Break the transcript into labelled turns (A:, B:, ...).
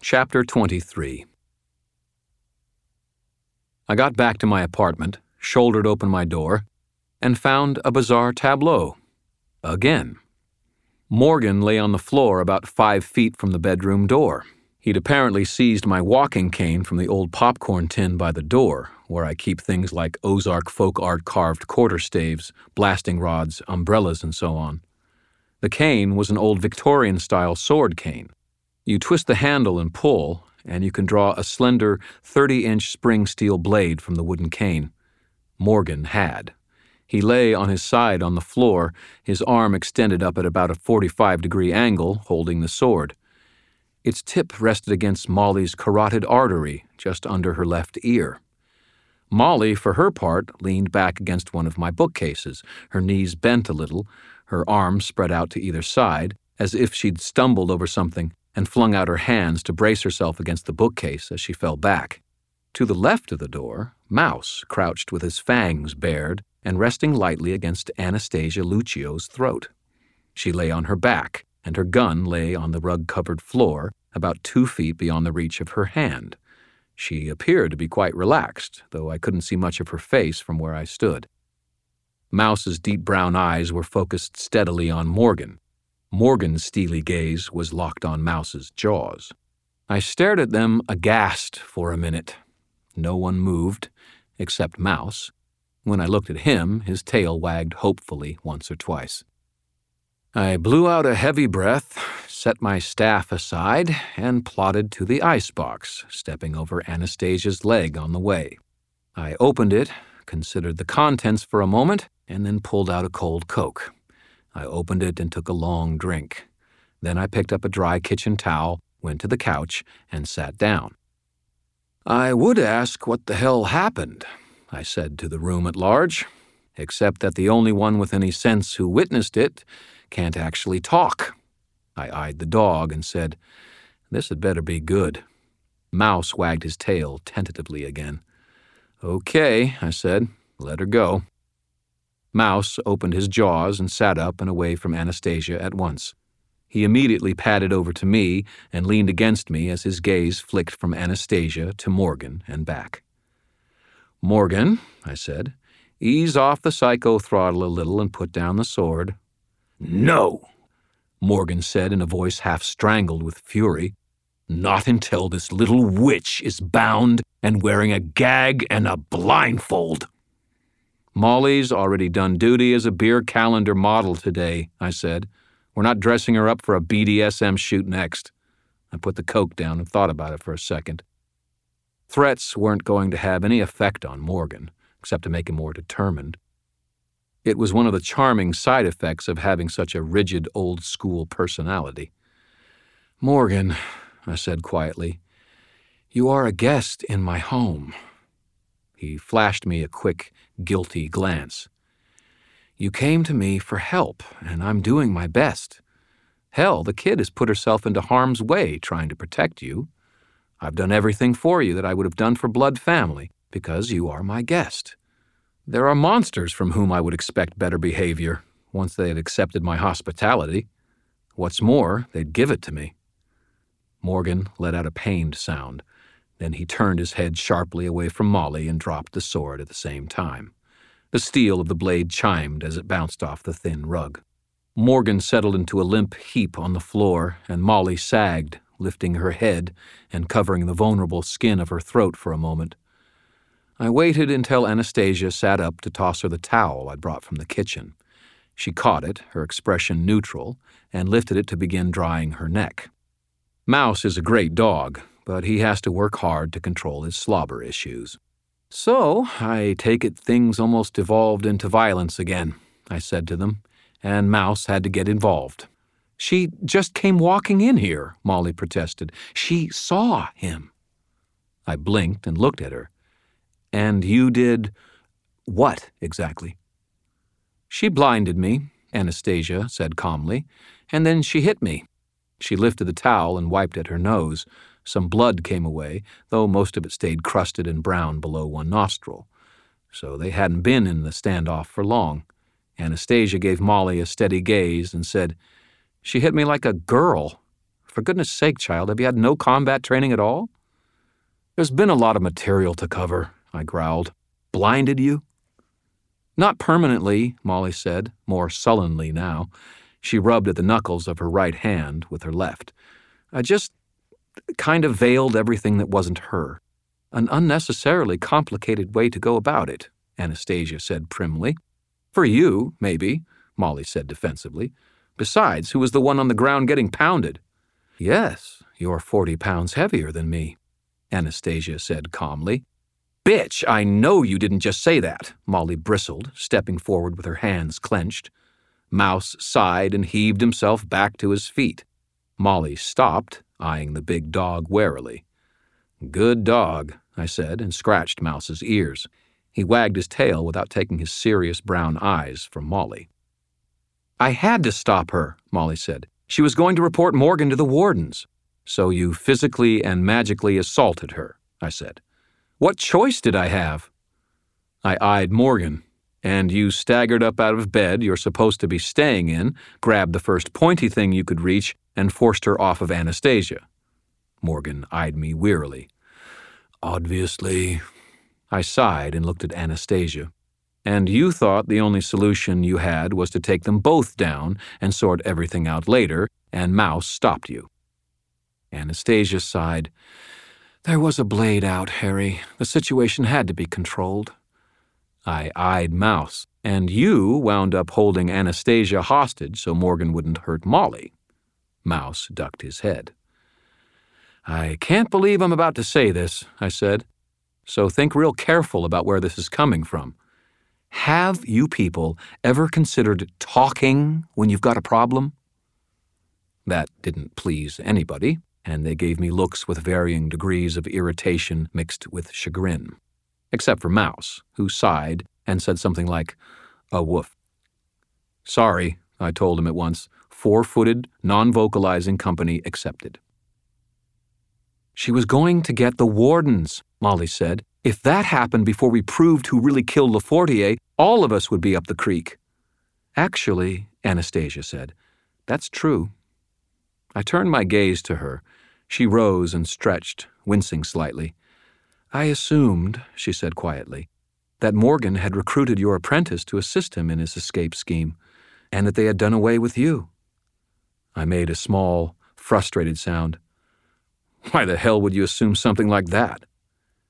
A: Chapter 23. I got back to my apartment, shouldered open my door, and found a bizarre tableau. Again. Morgan lay on the floor about 5 feet from the bedroom door. He'd apparently seized my walking cane from the old popcorn tin by the door, where I keep things like Ozark folk art carved quarterstaves, blasting rods, umbrellas, and so on. The cane was an old Victorian-style sword cane. You twist the handle and pull, and you can draw a slender 30-inch spring steel blade from the wooden cane. Morgan had. He lay on his side on the floor, his arm extended up at about a 45-degree angle, holding the sword. Its tip rested against Molly's carotid artery, just under her left ear. Molly, for her part, leaned back against one of my bookcases, her knees bent a little, her arms spread out to either side, as if she'd stumbled over something, and flung out her hands to brace herself against the bookcase as she fell back. To the left of the door, Mouse crouched with his fangs bared and resting lightly against Anastasia Lucio's throat. She lay on her back, and her gun lay on the rug-covered floor about 2 feet beyond the reach of her hand. She appeared to be quite relaxed, though I couldn't see much of her face from where I stood. Mouse's deep brown eyes were focused steadily on Morgan. Morgan's steely gaze was locked on Mouse's jaws. I stared at them aghast for a minute. No one moved, except Mouse. When I looked at him, his tail wagged hopefully once or twice. I blew out a heavy breath, set my staff aside, and plodded to the icebox, stepping over Anastasia's leg on the way. I opened it, considered the contents for a moment, and then pulled out a cold Coke. I opened it and took a long drink. Then I picked up a dry kitchen towel, went to the couch, and sat down. I would ask what the hell happened, I said to the room at large, except that the only one with any sense who witnessed it can't actually talk. I eyed the dog and said, "This had better be good." Mouse wagged his tail tentatively again. "Okay," I said, "let her go." Mouse opened his jaws and sat up and away from Anastasia at once. He immediately padded over to me and leaned against me as his gaze flicked from Anastasia to Morgan and back. "Morgan," I said, "ease off the psycho throttle a little and put down the sword." "No," Morgan said in a voice half strangled with fury. "Not until this little witch is bound and wearing a gag and a blindfold." "Molly's already done duty as a beer calendar model today," I said. "We're not dressing her up for a BDSM shoot next." I put the Coke down and thought about it for a second. Threats weren't going to have any effect on Morgan, except to make him more determined. It was one of the charming side effects of having such a rigid, old-school personality. "Morgan," I said quietly, "you are a guest in my home." He flashed me a quick, guilty glance. "You came to me for help, and I'm doing my best. Hell, the kid has put herself into harm's way trying to protect you. I've done everything for you that I would have done for blood family, because you are my guest. There are monsters from whom I would expect better behavior, once they had accepted my hospitality. What's more, they'd give it to me." Morgan let out a pained sound. Then he turned his head sharply away from Molly and dropped the sword at the same time. The steel of the blade chimed as it bounced off the thin rug. Morgan settled into a limp heap on the floor, and Molly sagged, lifting her head and covering the vulnerable skin of her throat for a moment. I waited until Anastasia sat up to toss her the towel I'd brought from the kitchen. She caught it, her expression neutral, and lifted it to begin drying her neck. Mouse is a great dog, but he has to work hard to control his slobber issues. "So, I take it things almost evolved into violence again," I said to them, and Mouse had to get involved. "She just came walking in here," Molly protested. "She saw him." I blinked and looked at her. "And you did what exactly?" "She blinded me," Anastasia said calmly, "and then she hit me." She lifted the towel and wiped at her nose. Some blood came away, though most of it stayed crusted and brown below one nostril. So they hadn't been in the standoff for long. Anastasia gave Molly a steady gaze and said, "She hit me like a girl." For goodness sake, child, have you had no combat training at all?" "There's been a lot of material to cover," I growled. "Blinded you?" "Not permanently," Molly said, more sullenly now. She rubbed at the knuckles of her right hand with her left. "I just kind of veiled everything that wasn't her. An unnecessarily complicated way to go about it," Anastasia said primly. "For you, maybe," Molly said defensively. "Besides, who was the one on the ground getting pounded?" "Yes, you're 40 pounds heavier than me," Anastasia said calmly. "Bitch, I know you didn't just say that," Molly bristled, stepping forward with her hands clenched. Mouse sighed and heaved himself back to his feet. Molly stopped, eyeing the big dog warily. "Good dog," I said, and scratched Mouse's ears. He wagged his tail without taking his serious brown eyes from Molly. "I had to stop her," Molly said. "She was going to report Morgan to the wardens." "So you physically and magically assaulted her," I said. "What choice did I have?" I eyed Morgan. "And you staggered up out of bed you're supposed to be staying in, grabbed the first pointy thing you could reach, and forced her off of Anastasia." Morgan eyed me wearily. "Obviously." I sighed and looked at Anastasia. "And you thought the only solution you had was to take them both down and sort everything out later, and Mouse stopped you." Anastasia sighed. "There was a blade out, Harry. The situation had to be controlled." I eyed Mouse. "And you wound up holding Anastasia hostage so Morgan wouldn't hurt Molly." Mouse ducked his head. "I can't believe I'm about to say this," I said. "So think real careful about where this is coming from. Have you people ever considered talking when you've got a problem?" That didn't please anybody, and they gave me looks with varying degrees of irritation mixed with chagrin. Except for Mouse, who sighed and said something like, "A woof." "Sorry," I told him at once. 4-footed, non-vocalizing company accepted. "She was going to get the wardens," Molly said. "If that happened before we proved who really killed Lafortier, all of us would be up the creek." "Actually," Anastasia said, "that's true." I turned my gaze to her. She rose and stretched, wincing slightly. "I assumed," she said quietly, "that Morgan had recruited your apprentice to assist him in his escape scheme, and that they had done away with you." I made a small, frustrated sound. "Why the hell would you assume something like that?"